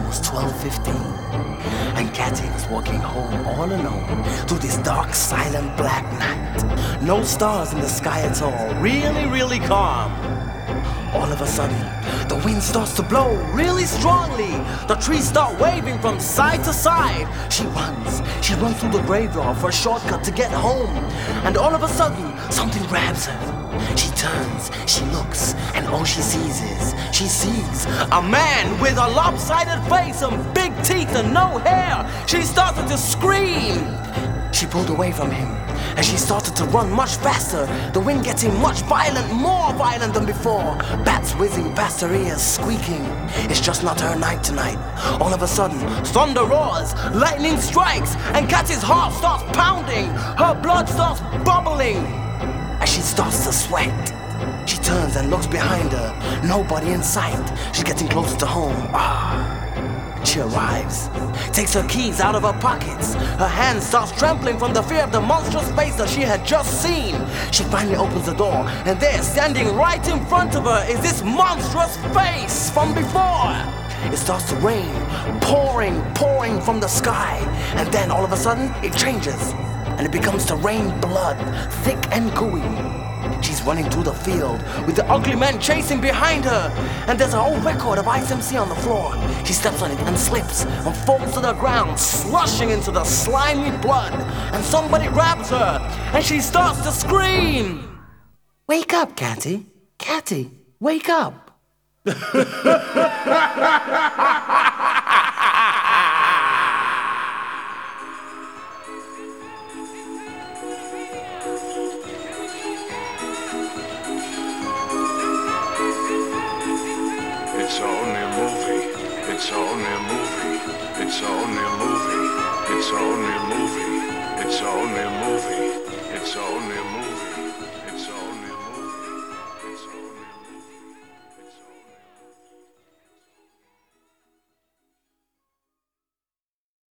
was 12:15, and Cathy was walking home all alone through this dark, silent, black night. No stars in the sky at all, really, really calm. All of a sudden, the wind starts to blow really strongly. The trees start waving from side to side. She runs through the graveyard for a shortcut to get home. And all of a sudden, something grabs her. She turns, she looks, and all she sees a man with a lopsided face and big teeth and no hair. She started to scream. She pulled away from him, and she started to run much faster, the wind getting much violent, more violent than before. Bats whizzing past her ears, squeaking. It's just not her night tonight. All of a sudden, thunder roars, lightning strikes, and Cathy's heart starts pounding. Her blood starts bubbling, and she starts to sweat. She turns and looks behind her. Nobody in sight. She's getting closer to home. She arrives, takes her keys out of her pockets. Her hand starts trembling from the fear of the monstrous face that she had just seen. She finally opens the door, and there, standing right in front of her, is this monstrous face from before. It starts to rain, pouring from the sky. And then all of a sudden, it changes, and it becomes to rain blood, thick and gooey. She's running through the field with the ugly man chasing behind her. And there's an old record of ICMC on the floor. She steps on it and slips and falls to the ground, slushing into the slimy blood. And somebody grabs her, and she starts to scream. Wake up, Cathy. Cathy, wake up. It's only a movie. It's only a movie. It's only a movie. It's only a movie. It's only a movie. It's only a movie.